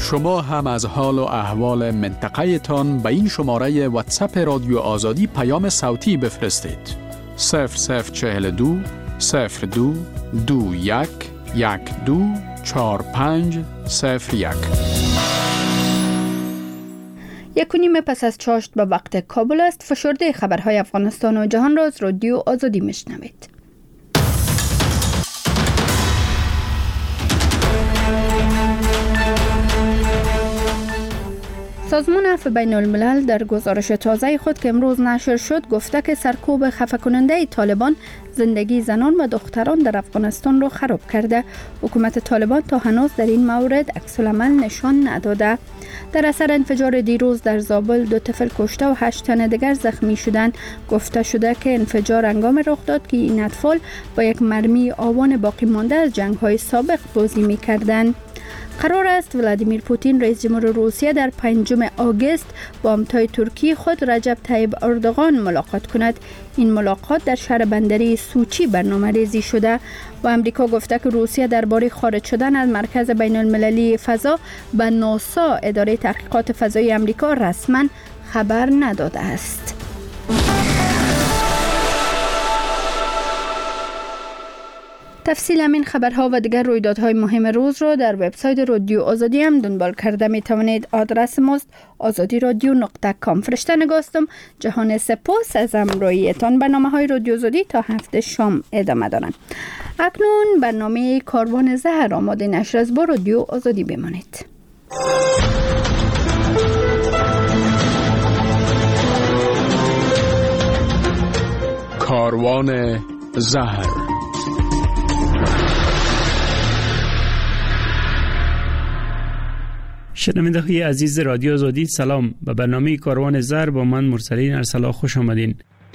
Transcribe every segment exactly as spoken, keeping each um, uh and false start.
شما هم از حال و احوال منطقه تان به این شماره واتساپ رادیو آزادی پیام صوتی بفرستید. صفر صفر چهل دو صفر دو دو یک یک دو چهار پنج صفر یک. یک و نیم پس از چاشت به وقت کابل است. فشرده خبرهای افغانستان و جهان را از رادیو آزادی میشنوید. سازمان عفو بین الملل در گزارش تازه خود که امروز نشر شد گفته که سرکوب خفه کننده طالبان زندگی زنان و دختران در افغانستان را خراب کرده. حکومت طالبان تا هنوز در این مورد عکس العمل نشان نداده. در اثر انفجار دیروز در زابل دو طفل کشته و هشت تن دیگر زخمی شدند. گفته شده که انفجار هنگام رخ داد که این اطفال با یک مرمی آوان باقی مانده از جنگ‌های سابق بازی می‌کردند. قرار است ولادیمیر پوتین رئیس جمهور روسیه در پنجم آگوست با همتای ترکی خود رجب طیب اردوغان ملاقات کند. این ملاقات در شهر بندری سوچی برنامه ریزی شده و امریکا گفته که روسیه درباره خارج شدن از مرکز بین المللی فضا به ناسا اداره تحقیقات فضایی امریکا رسما خبر نداده است. تفصیل همین خبرها و دیگر رویدادهای مهم روز را در وبسایت رادیو آزادی هم دنبال کرده می توانید. آدرس ماست آزادی رادیو نقطه کام. فرشته نگاستم. جهان سپاس از همراهیتان. برنامه های رادیو آزادی تا هفته شام ادامه دارند. اکنون برنامه کاروان زهر آماده نشر است. با رادیو آزادی بمانید. کاروان زهر. شنونده های عزیز رادیو آزادی سلام. به برنامه کاروان زهر با من مرسلین ارسلا خوش آمدین.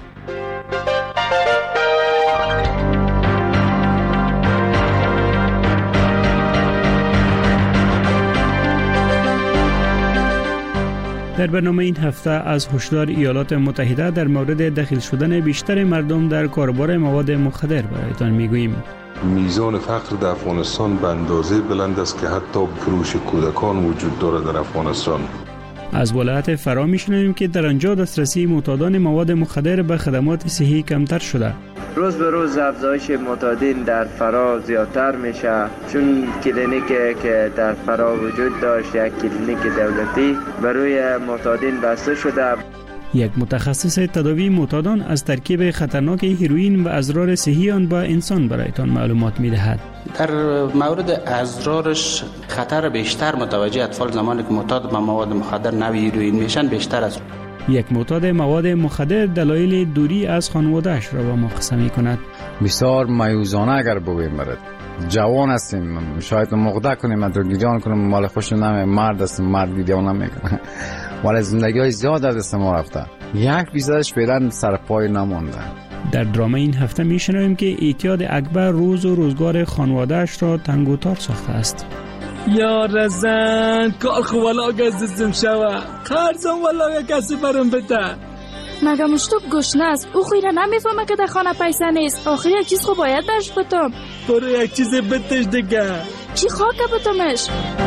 در برنامه این هفته از هشدار ایالات متحده در مورد دخیل شدن بیشتر مردم در کاروبار مواد مخدر برایتان میگوییم. میزان فقر در افغانستان به اندازه بلند است که حتی فروش کودکان وجود دارد در افغانستان. از ولایت فرا میشنویم که در آنجا دسترسی معتادان مواد مخدر به خدمات صحی کمتر شده. روز به روز افزایش معتادین در فرا زیادتر میشه، چون کلینیکی که در فرا وجود داشت یک کلینیک دولتی برای معتادین بسته شده. یک متخصص تداوی معتادان از ترکیب خطرناک هیروئین و اضرار صحی آن به انسان برایتان معلومات می‌دهد. در مورد اضرارش خطر بیشتر متوجه اطفال زمانی که معتاد به مواد مخدر نوع هیروئین میشن بیشتر است. یک معتاد مواد مخدر دلایل دوری از خانواده‌اش را با ما قسم می‌کند. بسیار مایوسانه اگر بگویم برد. جوان هستیم، شاید مقدر کنیم، ادرگیریان کنیم، مال خوش نمی مرد هستیم، مرد گیریان نمیکنه. ولی زندگی های زیاد از دست ما رفته. یک فیصدش فعلا سر پای نمانده. در درام این هفته میشنویم که اعتیاد اکبر روز و روزگار خانواده‌اش را تنگ و تار ساخته است. یا رزن کار خو ولا گزدم شوه خرزم ولا کسی برم بده. مگه مشتوب گشنه است؟ او خیره نمیفهمه که در خانه پیسه نیست. آخر یک چیز خو باید درش بتم. برو یک چیز بتش دیگه. چی خاکه بتمش؟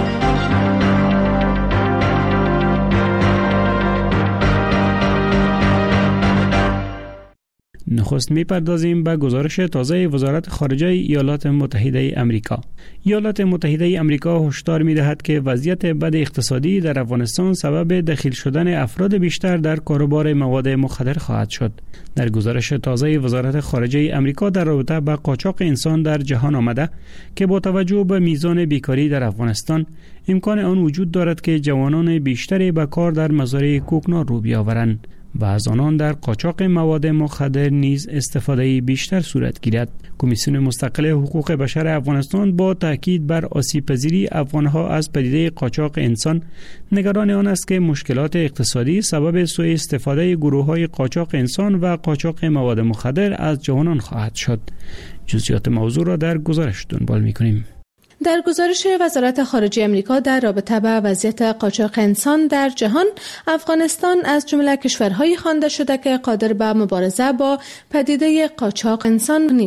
نخست میپردازیم به گزارش تازه وزارت خارجه ایالات متحده امریکا. ایالات متحده امریکا هشدار می‌دهد که وضعیت بد اقتصادی در افغانستان سبب دخیل شدن افراد بیشتر در کاروبار مواد مخدر خواهد شد. در گزارش تازه وزارت خارجه امریکا در رابطه با قاچاق انسان در جهان آمده که با توجه به میزان بیکاری در افغانستان امکان آن وجود دارد که جوانان بیشتری به کار در مزارع کوکنار رو بیاورند و از آنان در قاچاق مواد مخدر نیز استفاده بیشتر صورت گیرد. کمیسیون مستقل حقوق بشر افغانستان با تاکید بر آسیب‌پذیری افغان‌ها از پدیده قاچاق انسان نگران آن است که مشکلات اقتصادی سبب سوء استفاده گروه‌های قاچاق انسان و قاچاق مواد مخدر از جوانان خواهد شد. جزئیات موضوع را در گزارش دنبال می‌کنیم. در گزارش وزارت خارجه امریکا در رابطه با وضعیت قاچاق انسان در جهان، افغانستان از جمله کشورهایی خوانده شده که قادر به مبارزه با پدیده قاچاق انسان نیست.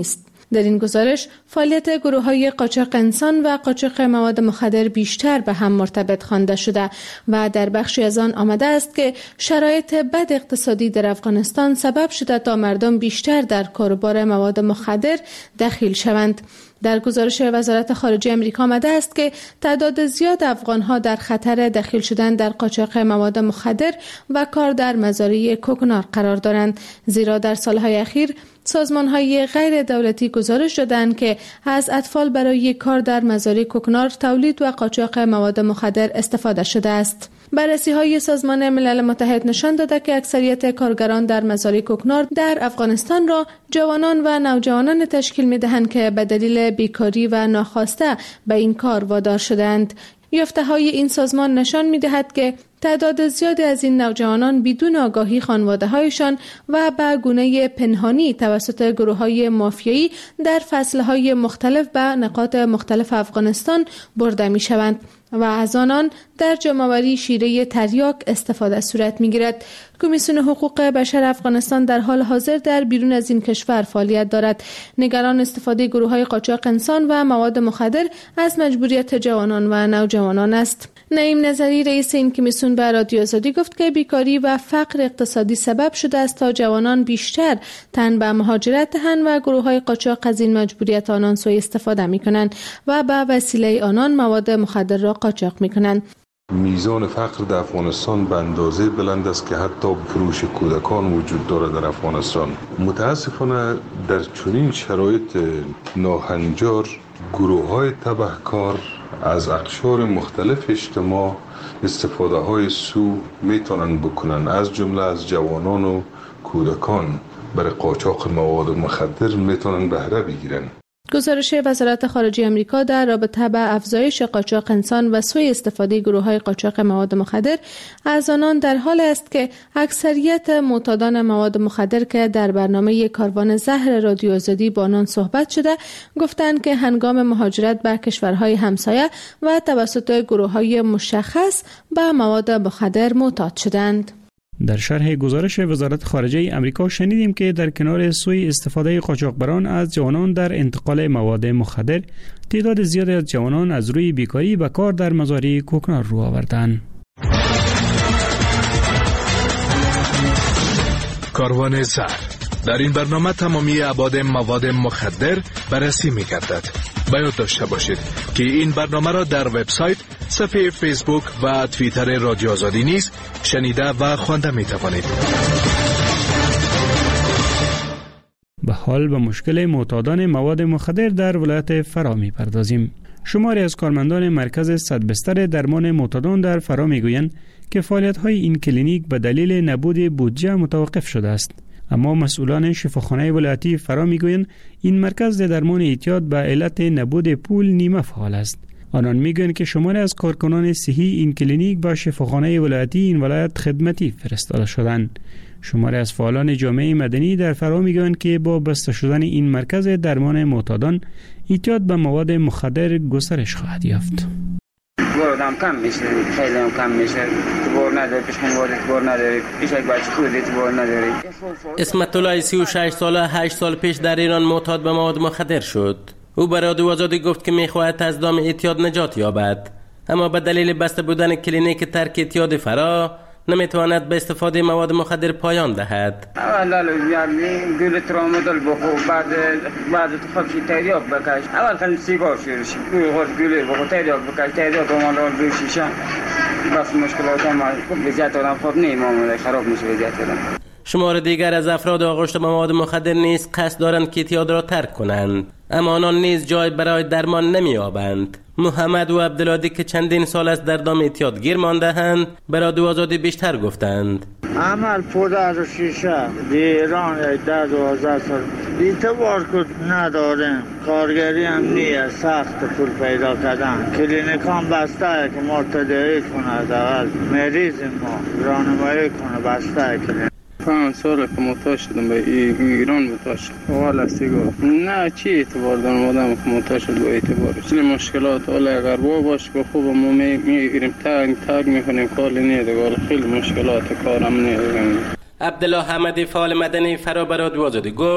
در این گزارش فعالیت گروه‌های قاچاق انسان و قاچاق مواد مخدر بیشتر به هم مرتبط خوانده شده و در بخشی از آن آمده است که شرایط بد اقتصادی در افغانستان سبب شده تا مردم بیشتر در کاروبار مواد مخدر دخیل شوند. در گزارش وزارت خارجه آمریکا آمده است که تعداد زیاد افغان‌ها در خطر دخیل شدن در قاچاق مواد مخدر و کار در مزارع کوکنار قرار دارند، زیرا در سالهای اخیر سازمان‌های غیر دولتی گزارش دادند که از اطفال برای کار در مزارع کوکنار تولید و قاچاق مواد مخدر استفاده شده است. بررسی‌های سازمان ملل متحد نشان داده که اکثریت کارگران در مزارع کوکنار در افغانستان را جوانان و نوجوانان تشکیل می‌دهند که به دلیل بیکاری و ناخواسته به این کار وادار شدند. یافته‌های این سازمان نشان می‌دهد که تعداد زیادی از این نوجوانان بدون آگاهی خانواده‌هایشان و به گونه پنهانی توسط گروه‌های مافیایی در فصل‌های مختلف به نقاط مختلف افغانستان برده می‌شوند و از آنان در جمع‌آوری شیره تریاک استفاده صورت می‌گیرد. کمیسیون حقوق بشر افغانستان در حال حاضر در بیرون از این کشور فعالیت دارد. نگران استفاده گروه‌های قاچاق انسان و مواد مخدر از مجبوریت جوانان و نوجوانان است. نعیم نظری رئیس این کمیسیون به رادیو آزادی گفت که بیکاری و فقر اقتصادی سبب شده است تا جوانان بیشتر تن به مهاجرت دهند و گروه‌های قاچاق از این مجبوریت آنان سوء استفاده می‌کنند و به وسیله آنان مواد مخدر را قاچاق می‌کنند. میزان فقر در افغانستان به اندازه بلند است که حتی فروش کودکان وجود دارد در افغانستان. متاسفانه در چنین شرایط ناهنجار گروه‌های تبهکار از اقشار مختلف اجتماع استفاده های سو میتونن بکنن، از جمله از جوانان و کودکان برای قاچاق مواد مخدر میتونن بهره بگیرن. گزارش وزارت خارجه آمریکا در رابطه با افزایش قاچاق انسان و سوء استفاده گروه‌های قاچاق مواد مخدر از آنان در حال است که اکثریت معتادان مواد مخدر که در برنامه کاروان زهر رادیو آزادی با آنان صحبت شده گفتند که هنگام مهاجرت به کشورهای همسایه و توسط گروه‌های مشخص به مواد مخدر معتاد شدند. در شرح گزارش وزارت خارجه آمریکا شنیدیم که در کنار سوء استفاده قاچاقبران از جوانان در انتقال مواد مخدر، تعداد زیادی از جوانان از روی بیکاری به کار در مزارع کوکنار رو آوردند. کاروان زهر در این برنامه تمامی ابعاد مواد مخدر بررسی می‌گردد. باید داشته باشید که این برنامه را در وبسایت، صفحه فیسبوک و توییتر رادیو آزادی نیز شنیده و خوانده می‌توانید. به حال به مشکل معتادان مواد مخدر در ولایت فرا می‌پردازیم. شماری از کارمندان مرکز صد بستر درمان معتادان در فرا می‌گویند که فعالیت‌های این کلینیک به دلیل نبود بودجه متوقف شده است. اما مسئولان شفاخانه ولایتی فرا میگویند این مرکز درمان اعتیاد به علت نبود پول نیمه فعال است. آنان میگویند که شماری از کارکنان صحی این کلینیک با شفاخانه ولایتی این ولایت خدمتی فرستاده شدند. شماری از فعالان جامعه مدنی در فرا میگویند که با بسته شدن این مرکز درمان معتادان اعتیاد به مواد مخدر گسترش خواهد یافت. بردم کم میشه، خیلی هم کم میشه. تو بار نداری، پیش خانواده تو بار نداری، پیش یک بچه خودی تو بار نداری. اسمت الله سی و شش ساله هشت سال پیش در ایران معتاد به مواد مخدر شد. او برای رادیو آزادی گفت که میخواهد از دام اعتیاد نجات یابد، اما به دلیل بسته بودن کلینیک ترک اعتیاد فرا نمیتواند به استفاده مواد مخدر پایان دهد. اول یعنی گل ترامادول بخور، بعد بعد تو خودش تریاک بکش. اول خیلی سیگار شروع شد. خود گل بخور تریاک بکش، تریاک آمال روی شیشه. بس مشکلات هم وضعیت آدم خوب نیم آمده، خراب میشه وضعیت آدم. شمار دیگر از افراد آغشته به مواد مخدر نیز قصد دارند که اعتیاد را ترک کنند، اما آنان نیز جای برای درمان نمی‌یابند. محمد و عبدالعادی که چندین سال است در دام اعتیاد گیر مانده‌اند، برای رادیو آزادی بیشتر گفتند. عمل پودر و شیشه ایران ده دوازده سال اعتبار کد نداریم، کارگری هم نیه، سخت پول پیدا کردن. کلینیک هم بسته که مرتدعی کنه، دول مریض ما رانمایی کنه، بسته کلینیک. پنج ساله که معتاد شدم به ایران معتاد شدم. والا سیگار. نه چی اعتبار دارم آدم که معتاد شد با اعتبارش. این مشکلات حالا اگر با باش که خوب ما میگیریم تنگ تنگ میکنیم کار نیه، خیلی مشکلات کارم نیه. عبدالله حمدی فعال مدنی فرا بر رادیو آزادی گفت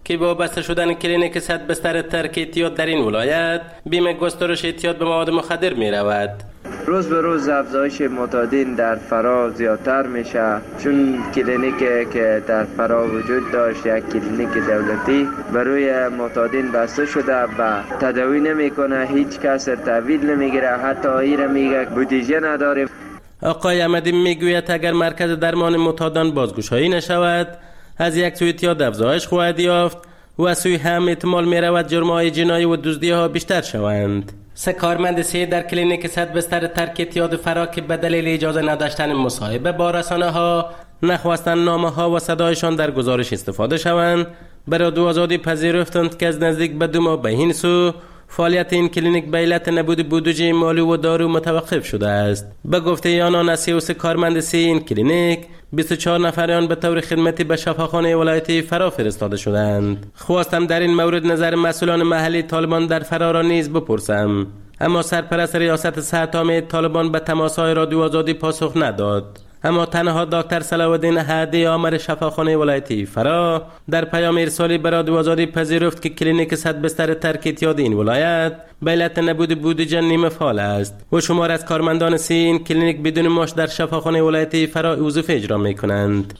که با بسته شدن کلینیک صد بستر ترک اعتیاد در این ولایت بیمه گسترش اعتیاد به مواد مخدر می رود. روز به روز افزایش معتادین در فرا زیادتر میشه، چون کلینیکی که در فرا وجود داشت یک کلینیک دولتی برای معتادین بسته شده و تداوی نمیکنه، هیچ کس تحویل نمیگیره، حتی ایره میگه بودجه نداره. آقای احمدی میگوید اگر مرکز درمان معتادان بازگشایی نشود، از یک سوی اعتیاد افزایش خواهد یافت و از سوی هم احتمال می رود جرم‌های جنایی و دزدی ها بیشتر شوند. سه کارمند سه در کلینیک صد بستر ترک اعتیاد فرا که به دلیل اجازه نداشتن مصاحبه با رسانه ها نخواستن نامه ها و صدایشان در گزارش استفاده شوند، برای دو آزادی پذیرفتند که از نزدیک به دو ماه به این سو فعالیت این کلینیک به علت نبود بودجه مالی و دارو متوقف شده است. به گفته آنان از سی و سه کارمند سی این کلینیک بیست و چهار نفر آن به طور خدمتی به شفاخانه ولایتی فرا فرستاده شدند. خواستم در این مورد نظر مسئولان محلی طالبان در فرا را نیز بپرسم، اما سرپرست ریاست صحت عامه طالبان به تماس‌های رادیو آزادی پاسخ نداد. اما تنها دکتر صلاح الدین هادی آمر شفاخانه ولایتی فرا در پیام ارسالی به رادیو آزادی پذیرفت که کلینیک صد بستر ترک اعتیاد این ولایت به علت نبود بودجه نیمه فعال است و شمار از کارمندان سی این کلینیک بدون معاش در شفاخانه ولایتی فرا وظیفه اجرا می‌کنند.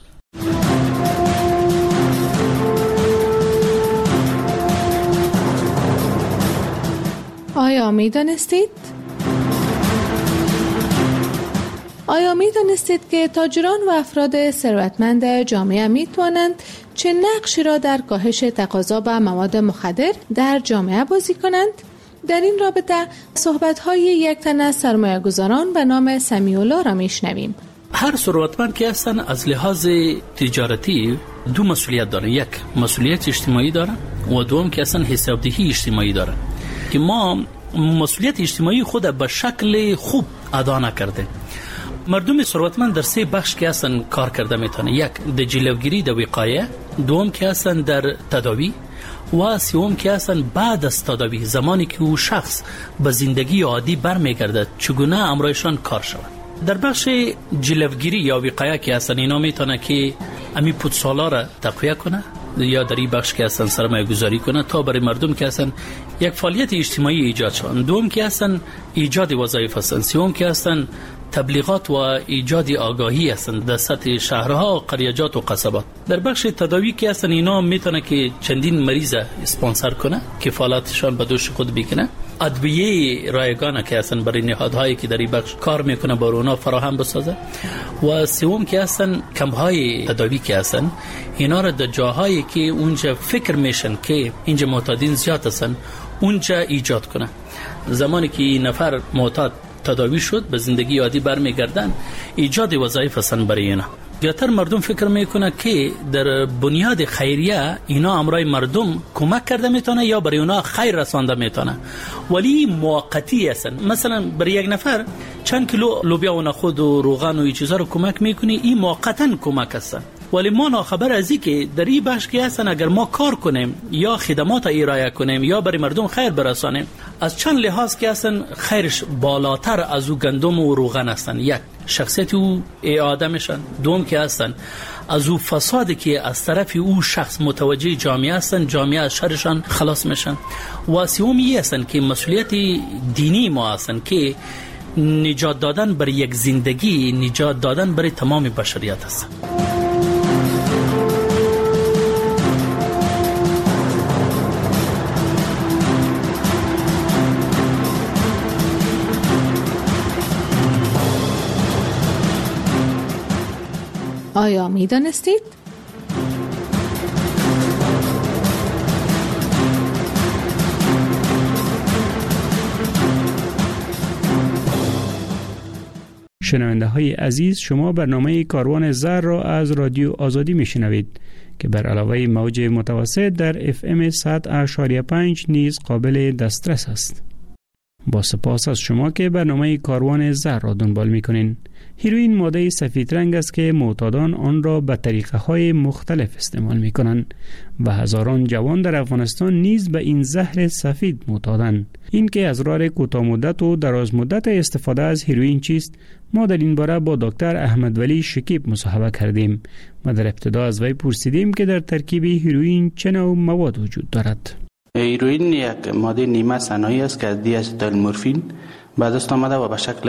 آیا می‌دانستید؟ آیا می دانستید که تاجران و افراد ثروتمند جامعه می توانند چه نقشی را در کاهش تقاضا به مواد مخدر در جامعه بازی کنند؟ در این رابطه صحبت‌های یک تن از سرمایه‌گذاران به نام سمیع الله را میشنویم. هر ثروتمند که هستن از لحاظ تجارتی دو مسئولیت دارن، یک مسئولیت اجتماعی دارن و دوم که اصلا حسابدهی اجتماعی دارن که ما مسئولیت اجتماعی خود به شکل خوب ادا نکرده. مردم ثروتمند در سه بخش که هستن کار کرده میتونه، یک در جلوگیری در وقایه، دوم که هستن در تداوی و سوم که هستن بعد از تداوی، زمانی که او شخص به زندگی عادی برمیگرده چگونه امرایشان کار شود. در بخش جلوگیری یا وقایه که هستن اینا میتونه که امی پودسالا را تقویه کنه یا در این بخش که هستن سرمایه گذاری کنه تا برای مردم که هستن یک فعالیت اجتماعی ایجاد شون، دوم که هستن ایجاد وظایف هستن، سوم که هستن تبلیغات و ایجاد آگاهی هستند در سطح شهرها، قریجات و قصبات. در بخش تداوی که هستن اینا میتونه که چندین مریض اسپانسر کنه که فعالیتشان به دوش خود بکنه، ادویه رایگان که هستن برای نهادهایی که در این بخش کار میکنه با اونا فراهم بسازه و سوم که هستن کمپ‌های تداوی که هستن اینا را در جاهایی که اونجا فکر میشن که اینجا معتادین زیاد هستن اونجا ایجاد کنه. زمانی که نفر معتاد تداوی شد به زندگی عادی برمیگردن، ایجاد وظایف هستن برای اینا. زیاتر مردم فکر میکنه که در بنیاد خیریه اینا امرای مردم کمک کرده میتونه یا برای اونا خیر رسانده میتونه، ولی موقتی هستن. مثلا برای یک نفر چند کیلو لوبیا و نخود و روغن و این چیزا رو کمک میکنی، این موقتا کمک هستن، ولی ما ناخبر از این که در این بخش که هستن اگر ما کار کنیم یا خدمات ارائه کنیم یا برای مردم خیر برسانیم، از چند لحاظ که هستن خیرش بالاتر از او گندم و روغن هستن. یک، شخصیت او اعاده میشن، دوم که هستن از او فسادی که از طرف او شخص متوجه جامعه هستن، جامعه از شرشان خلاص میشن، و سومی هستن که مسئولیت دینی ما هستن که نجات دادن برای یک زندگی، نجات دادن برای تمام بشریت هستن. آیا می دانستید؟ شنونده های عزیز، شما برنامه کاروان زر را از رادیو آزادی می شنوید که بر علاوه موج متوسط در اف ام صد و پنج نیز قابل دسترس است. با سپاس از شما که برنامه کاروان زهر را دنبال میکنین. هیروئین ماده سفید رنگ است که معتادان آن را به طریقه های مختلف استعمال میکنند و هزاران جوان در افغانستان نیز به این زهر سفید معتادند. این که اسرار کوتاه مدت و دراز مدت استفاده از هیروئین چیست، ما در این باره با دکتر احمد ولی شکیب مصاحبه کردیم و در ابتدا از وی پرسیدیم که در ترکیب هیروئین چه نوع مواد وجود دارد. هیروئین یک ماده نیمه صناعی است که از دی استیل مورفین به دست آمده و به شکل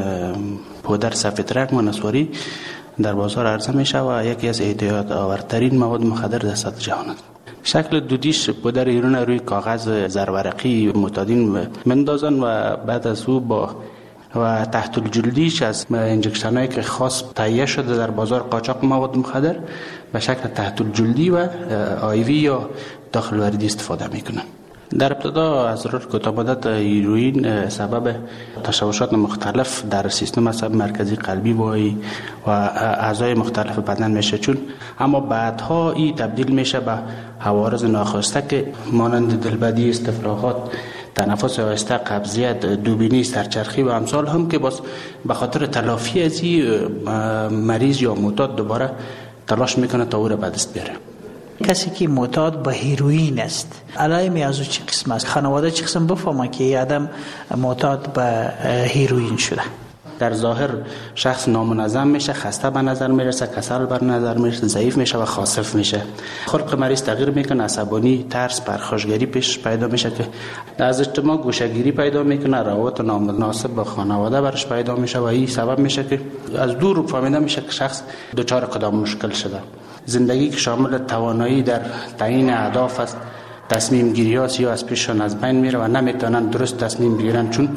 پودر سفید رنگ و نسواری در بازار عرضه میشه و یکی از اعتیاد آورترین مواد مخدر در سطح جهان است. شکل دودیش پودر هیروئین روی کاغذ زرورقی معتادین مندازن و بعد از او با و تحت الجلدیش از انجکشن هایی که خاص تهیه شده در بازار قاچاق مواد مخدر به شکل تحت الجلدی و آیوی یا داخل وردی استفاده میکنن. در ابتدا اسرار کوتاه مدت هیروئین سبب تشوشات مختلف در سیستم عصب مرکزی قلبی و و اعضای مختلف بدن میشه، چون اما بعدها این تبدیل میشه به حوارض ناخواسته که مانند دلبدی، استفراغات، تنفس آهسته، قبضیت، دوبینی، سرچرخی و امثال هم که باز به خاطر تلافی از این مریض یا معتاد دوباره تلاش میکنه تا او را به دست بیاره. کسی که معتاد به هیروئین است علائم از او چه قسم است؟ خانواده چه قسم بفهمه که این آدم معتاد به هیروئین شده؟ در ظاهر شخص نامنظم میشه، خسته به نظر میرسه، کسل به نظر میرسه، ضعیف میشه و خاصف میشه. خلق مریض تغییر میکنه، عصبانی، ترس، پرخاشگری پیش پیدا میشه که از اجتماع گوشهگیری پیدا میکنه، روابط نامناسب با خانواده برش پیدا میشه و این سبب میشه که از دور فهمیده میشه که شخص دچار کدام مشکل شده. زندگی که شامل توانایی در تعیین اهداف است، تصمیم گیری است یا از پیششان از بین میره و نمیتونن درست تصمیم بگیرن، چون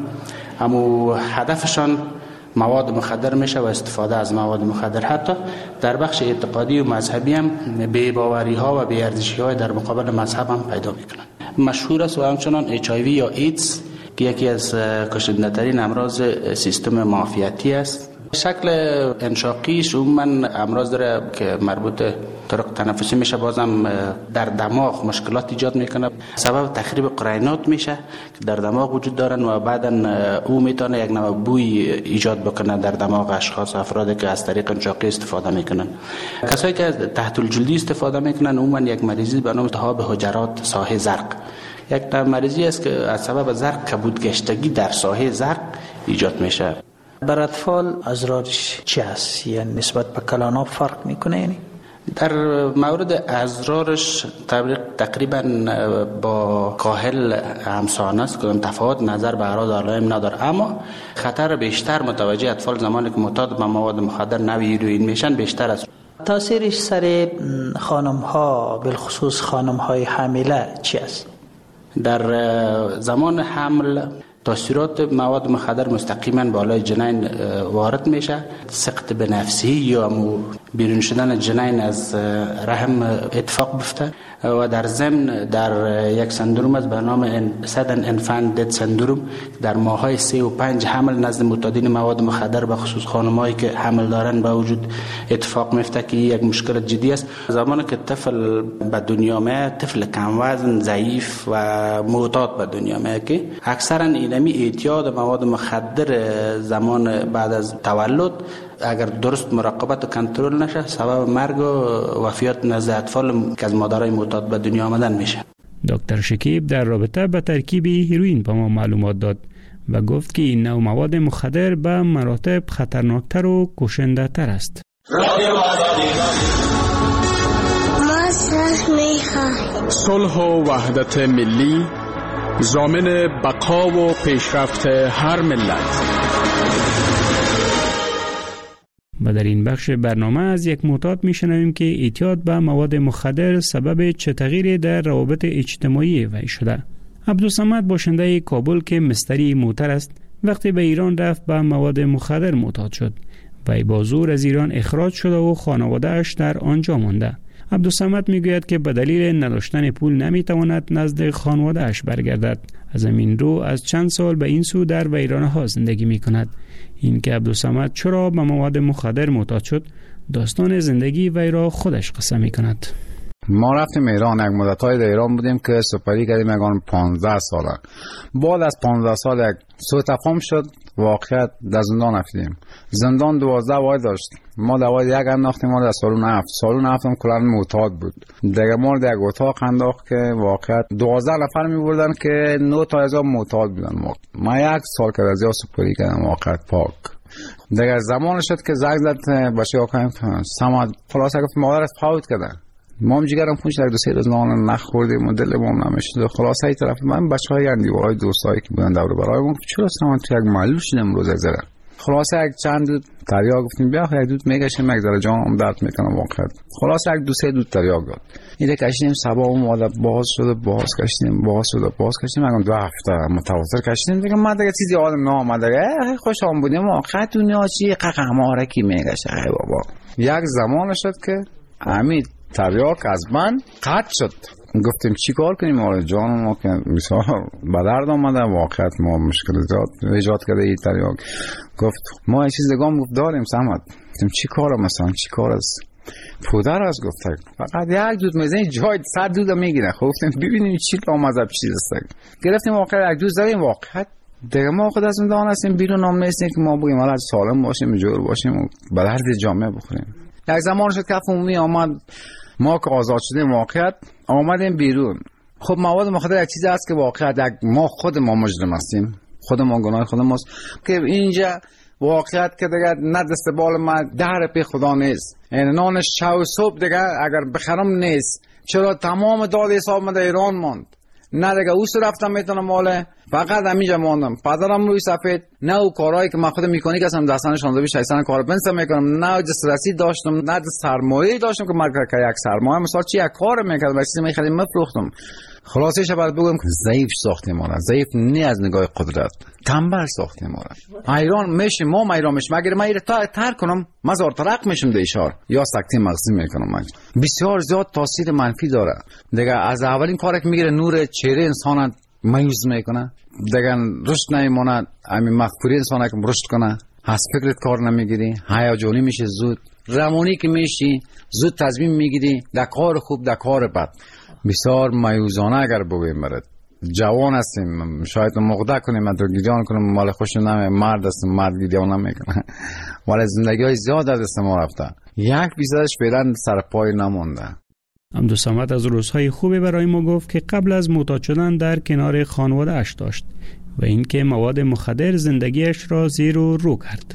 اما هدفشان مواد مخدر میشه و استفاده از مواد مخدر. حتی در بخش اعتقادی و مذهبی هم بی‌باوری ها و بی‌ارزشی های در مقابل مذهب هم پیدا میکنن. مشهور است و همچنان اچ آی وی یا ایدز که یکی از کشنده ترین امراض سیستم معافیتی است. شکل انشاقیش عموما امراض داره که مربوط طرق تنفسی میشه، بازم در دماغ مشکلات ایجاد میکنه، سبب تخریب قرینات میشه که در دماغ وجود دارن و بعدا او میتونه یک نوع بوی ایجاد بکنه در دماغ اشخاص افرادی که از طریق انشاقی استفاده میکنن. کسایی که تحت الجلدی استفاده میکنن عموما یک مریضی به نام التهاب حجرات ساحه زرق، یک مریضی است که از سبب زرق کبودگشتگی در ساحه زرق ایجاد میشه. بر اطفال اسرارش چی است؟ یعنی نسبت به کلاناب فرق میکنه؟ یعنی در مورد اسرارش تقریبا با کاهل همسان است، کدام تفاوت نظر به اعراض علائم نداره، اما خطر بیشتر متوجه اطفال زمانی که معتاد به مواد مخدر نوع هیروئین میشن بیشتر است. تاثیرش سر خانم ها، بالخصوص خانم های حامله چی است؟ در زمان حمل تاثیرات مواد مخدر مستقیما بالای جنین وارد میشه، سقط به نفسی یا بیرون شدن جنین از رحم اتفاق بیفته و در ضمن در یک سندروم است به نام سدن انفانت دت سندروم در ماهای سه و پنج حمل نزد معتادین مواد مخدر به خصوص خانمایی که حمل دارن به وجود اتفاق میفته که یک مشکل جدی است. زمانی که طفل به دنیا میاد، طفل کم وزن، ضعیف و معتاد به دنیا میاد که اکثرا اینمی اعتیاد مواد مخدر زمان بعد از تولد اگر درست مراقبت و کنترل نشه سبب مرگ و وفیات نزد اطفال که از مادرای معتاد به دنیا آمدن میشه. دکتر شکیب در رابطه با ترکیب هیروئین به ما معلومات داد و گفت که این نوع مواد مخدر به مراتب خطرناکتر و کشنده تر است. ما صلح میخواهیم. صلح و وحدت ملی ضامن بقا و پیشرفت هر ملت. و در این بخش برنامه از یک معتاد میشنویم که اعتیاد به مواد مخدر سبب چه تغییری در روابط اجتماعی وی شده. عبدالصمد باشنده کابل که مستری موتر است وقتی به ایران رفت به مواد مخدر معتاد شد و با زور از ایران اخراج شده و خانواده اش در آنجا مانده. عبدالصمد میگوید که به دلیل نداشتن پول نمیتواند نزد خانواده اش برگردد. از همین رو از چند سال به این سو در ویرانه ها زندگی میکند. این که عبدالصمد چرا به مواد مخدر معتاد شد داستان زندگی وی را خودش قصه میکند. ما رفتیم ایران، یک مدت‌های در ایران بودیم که سپری کردیم یکان پانزده ساله. بعد از پانزده سال یک سوء تفاهم شد، واقعیت در زندان رفتیم. زندان دوازده وای داشت، ما دوای یک انداختیم، ما در سالون هفت سالون هفتم کلان معتاد بود. دیگه ما در یک اتاق انداخت که واقعیت دوازده نفر می بردن که نه تا از معتاد بودن. ما یک سال که از یا سپری کردم واقعیت پاک. دیگه زمان شد که زنگ زد بچه آقایم سماد خلاصه گفت مادرت فوت کرده. ما هم جگرم پونش در دو سه روز نان نخوردیم و دل ما نمیشد. خلاصه ای طرف من بچهای یعنی دیوهای دوستایی که بودن دور برای ما چرا سماد تو یک معلول شدم امروز از زره. خلاصه یک چند دود تریاک گفتیم بیا یک دود میگشیم یک ذره جانم درد میکنه واقعا. خلاصه یک دو سه دود تریاک داد. ایده کشیدیم صبح اون ماده باز شده باز کشیدیم باز شده باز کشیدیم اگه دو هفته متواصل کشیدیم دیگه ما دیگه چیزی آدم نه آمد دیگه خوش آمد بودیم واقعا دنیا چی قهقماره کی میگشه ای بابا. یک زمان شد که امید تریاک از من قطع شد. گفتیم چی کار کنیم آره جان ما که بسیار به درد آمده واقعیت ما مشکلات ایجاد کرده این تریاک. گفت ما این چیز دیگه گفت داریم سمت. گفتیم چی کار مثلا چی کار است پودر است. گفت فقط یک دود میزنی جای صد دود میگیره. خب گفتیم ببینیم چی لامذهب چیز است. گرفتیم واقعا یک دود زدیم واقعا دیگه ما خود از زندان هستیم بیرون هم نیستیم که ما بگیم حالا سالم باشیم جور باشیم و به درد جامعه بخوریم. یک زمان شد که عمومی آمد ما که آزاد شدیم واقعیت آمدیم بیرون. خب مواد مخدر یک چیزی است که واقعیت ما خود ما مجرم هستیم، خود ما گناه خود ماست که اینجا واقعیت که دیگه نه دست بال ما در پی خدا نیست. این نانش چاو صبح دیگه اگر بخرم نیست چرا تمام داد حساب من در ایران ماند. نه دیگه اوست رفتم میتونم ماله فقط همینجا ماندم. پدرم روی سفید نه او کارهایی که من خود میکنی کسم دستان شانزده بیست سال کار بنسم میکنم نه دسترسی داشتم نه سرمایه داشتم که من که یک سرمایه مثلا چی یک کار میکردم و چیزی میخریدم میفروختم. خلاصه شبت بگم که ضعیف ساختیم ما را، ضعیف نه از نگاه قدرت تنبل ساختیم ما را. ایران میشه ما ایران میشه مگر من ایره تا تر کنم مزار ترق میشم در اشار یا سکته مغزی میکنم. من بسیار زیاد تاثیر منفی داره دیگه. از اولین کاری که میگیره نور چهره انسان مایوس میکنه دیگه، رشد نمیمونه. همین مغفوری انسان که رشد کنه از فکرت کار نمیگیری، هیجانی میشه زود، روانی که میشی زود تصمیم میگیری در کار خوب در کار بد. بسیار مایوسانه اگر بگویم برد جوان هستیم شاید مقدر کنیم من تو گیجان کنم مال خوش نمه مرد هستیم مرد گیجان نمیکنه ولی زندگی های زیاد از دست ما رفته یک بیزدش فعلا سر پای نمونده. عبدالصمد از روزهای خوبی برای ما گفت که قبل از معتاد شدن در کنار خانواده اش داشت و اینکه مواد مخدر زندگیش را زیر و رو کرد.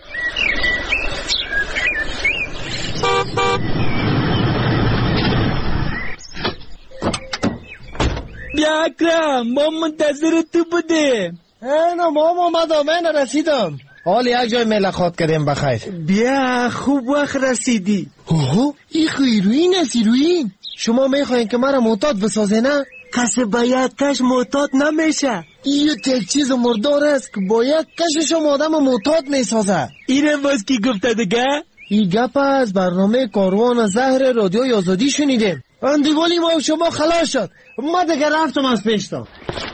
بیا اکرم ما منتظر تو بودیم. اینا ما آمدم من رسیدم. حال یک جای ملاقات کردیم بخیر. بیا خوب وقت رسیدی. اوه این هیروین است هیروین. شما میخواین که مرا معتاد بسازه نه؟ کسی باید کش معتاد نمیشه. این یک چیز مردار است که باید کشش آدم معتاد میسازه. اینه باز کی گفته دیگه؟ این گپ از برنامه کاروان زهر رادیوی آزادی شنیدیم. اندیوالی ما شما خلاص شد. ما دیگه رفتم از پیشتا.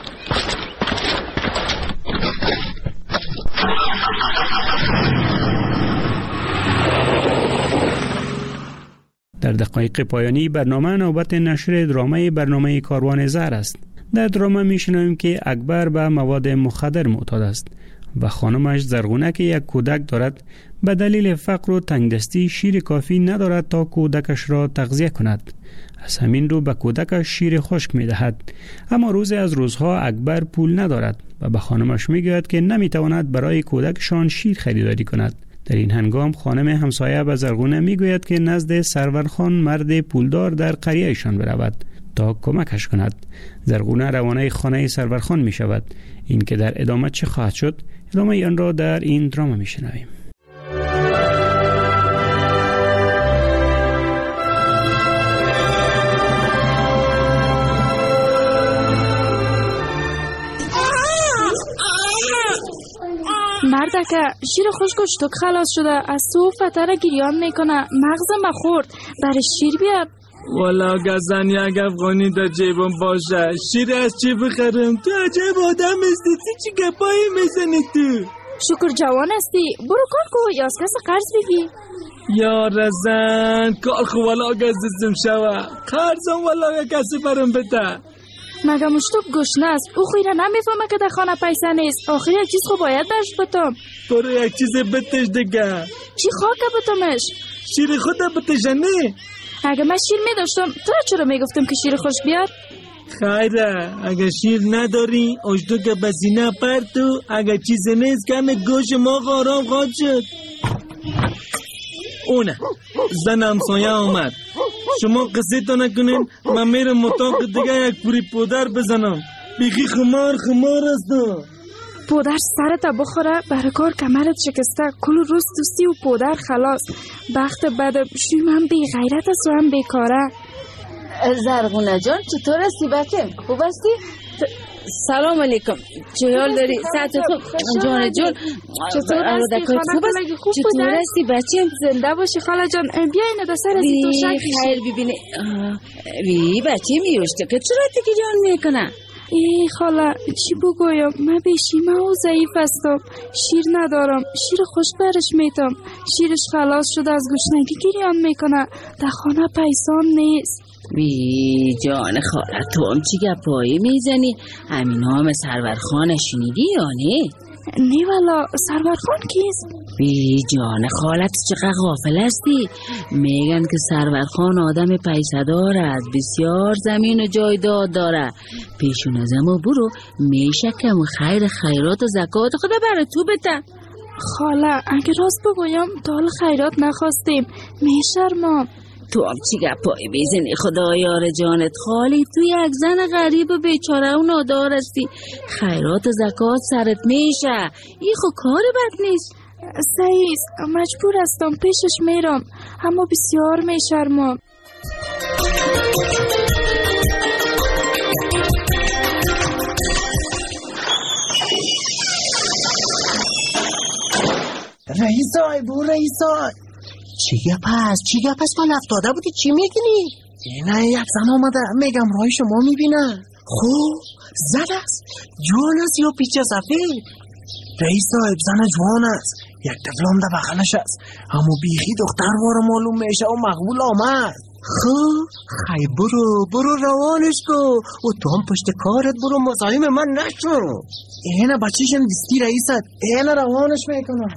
در دقایق پایانی برنامه نوبت نشر درامه برنامه کاروان زهر است. در درامه میشنویم که اکبر به مواد مخدر معتاد است و خانمش زرغونه که یک کودک دارد به دلیل فقر و تنگدستی شیر کافی ندارد تا کودکش را تغذیه کند. از همین رو به کودکش شیر خشک میدهد. اما روزی از روزها اکبر پول ندارد و به خانمش میگوید که نمیتواند برای کودکشان شیر خریداری کند. در این هنگام خانم همسایه به زرغونه میگوید که نزد سرورخان مرد پولدار در قریه ایشان برود تا کمکش کند. زرغونه روانه خانه سرورخان می شود. این که در ادامه چه خواهد شد ادامه آن را در این دراما می شنویم. مردکه شیر خشک و شتک خلاص شده از تو فتره گریان میکنه مغزم بخورد برای شیر بیار. والا گزن یک افغانی در جیبم باشه شیر از چی بخرم؟ تو عجب آدم هستی چی گپایی میزنی تو؟ شکر جوان هستی برو کار کو یا از کس قرض بگی. یا رزن کار خو والا گزدم شوه خرزم والا کسی برم بده. مگه مشتوب گشنه است او خیره نمیفهمه که در خانه پیسه نیست. آخر یک چیز خو باید درش بتم. برو یک چیز بتش دیگه. چی خاکه بتمش؟ شیر خود بتشنی. اگه من شیر میداشتم تو چرا میگفتم که شیر خوش بیار؟ خیره اگه شیر نداری اجدو که بسینه پرتو اگه چیز نیست کم گوش ما آرام خواد شد. اونه زن همسایه آمد. شما قصه تا نکنین من میرم اتاق دیگه یک پوری پودر بزنم. بیخی خمار خمار است. پودر سرت بخوره برای کار کمرت شکسته کل روز دوستی و پودر خلاص. بخت بد شویم هم بی غیرت است و هم بیکاره. زرغونه جان چطور هستی بچه؟ خوب هستی؟ سلام علیکم. چه حال داری؟ ساعت خوب جان جان چطور هستی؟ خوب است؟ چطور هستی بچه؟ زنده باشی خاله جان. بیاین در سر از تو شک خیر ببینی. وی بچه میوشته که چرا دیگه جان میکنه؟ ای خاله چی بگویم من بیشیمه و ضعیف هستم. شیر ندارم. شیر خوش برش میتم. شیرش خلاص شده از گشنگی گریان میکنه. در خانه پیسان نیست. وی جان خاله تو هم چی گپایی میزنی؟ همین هم سرورخان شنیدی یا نه؟ نه والا سرورخان کیست؟ وی جان خالت چقدر غافل هستی. میگن که سرورخان آدم پیسه داره، بسیار زمین و جایداد داره. پیشون از اما برو میشه که خیر خیرات و زکات خدا برای تو بده. خاله اگه راست بگویم تا حال خیرات نخواستیم میشرمم. تو هم چی گپایی بیزنی خدا یار جانت خالی. تو یک زن غریب و بیچاره و نادار هستی. خیرات و زکات سرت میشه. این خو کار بد نیست. سعیز مجبور هستم پیشش میرم اما بسیار میشرمم. رئیسای بو رئیسای چیگه پس چیگه پس ما افتاده بودی چی میگنی؟ نه یک زن آمده میگم رای شما میبینه. خوب زد است جوان است یا پیچه سفید؟ رئیس صاحب زن جوان است یک دفلام ده بغلش است اما بیخی دختر واره معلوم میشه و مقبول آمد. خوب خی برو برو روانش کو و تو هم پشت کارت برو مزاحم من نشو. اینه بچهشم دستی رئیست اینه روانش میکنم.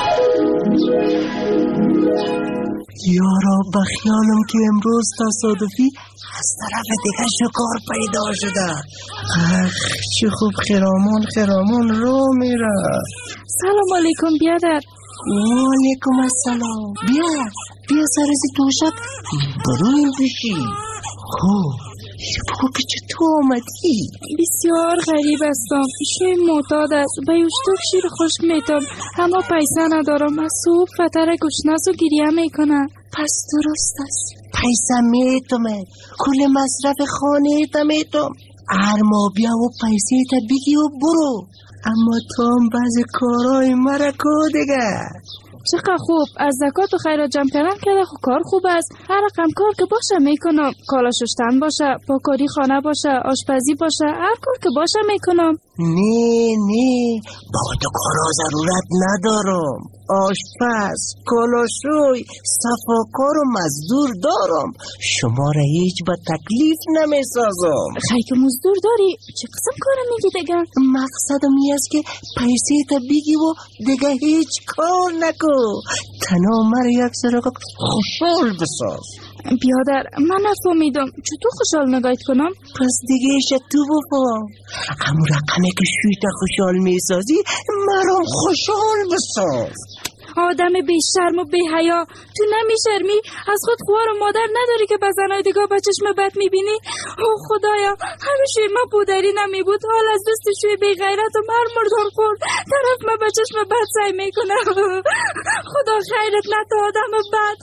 یارا بخیالم که امروز تصادفی از طرف دیگه شکار پیدا شده. اخ چه خوب خرامان خرامان رو میره. سلام علیکم بیادر. و علیکم السلام. بیا بیا سرزی توشت برو این بشی. خوب بگو که چطور آمدی؟ بسیار غریب هستم. شوی معتاد است به یوشتوک شیر خوش میتم اما پیسه ندارم. از صبح فتر گشنس و گریه میکنه. پس درست است پیسه میتمه کل مصرف خانه تا میتم. هر ما بیا و پیسه تا بگی و برو. اما تو هم بعض کارهای مرکو دیگه. چقدر خوب از زکات و خیرات جمع کردن کرده خب کار خوب است. هر رقم کار که باشه میکنم. کالا شستن باشه پاکاری خانه باشه آشپزی باشه هر کار که باشه میکنم. نه نه با تو کارا ضرورت ندارم. آشپز کالاشوی صفاکار و مزدور دارم. شما را هیچ با تکلیف نمیسازم. خیلی که مزدور داری چه قسم کار میگی دیگه؟ مقصدم این است که پیسه تا بگی و دیگه هیچ کار نکن. تنها مر یک سرک خوشحال بساز. بیادر من نفهمیدم چطور خوشحال نگاهت کنم؟ پس دیگه ایشه تو بفهم. همون رقمه که شویت خوشحال میسازی مرام خوشحال بساز. آدم بی شرم و بی حیا تو نمیشرمی؟ از خود خوار و مادر نداری که به زنای دیگه با چشم بد میبینی؟ او خدایا همیشه ما بودری نمی بود حال از دست شوی بی غیرت و مر مردار خورد طرف ما به چشم بد سعی میکنه. خدا خیرت نده آدم بد.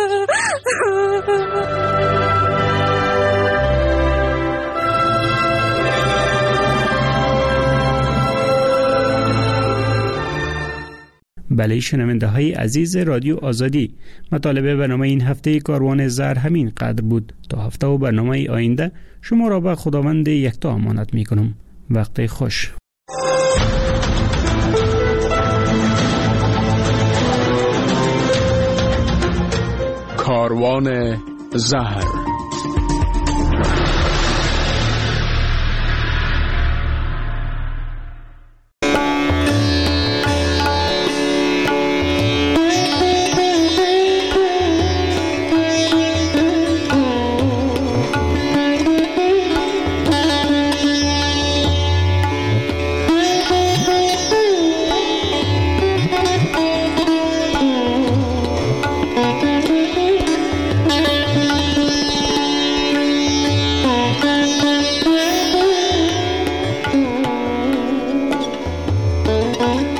بله شنونده های عزیز رادیو آزادی، مطالب برنامه این هفته کاروان زر همین قدر بود. تا هفته و برنامه آینده شما را به خداوند یکتا امانت می کنم. وقت خوش. کاروان زهر.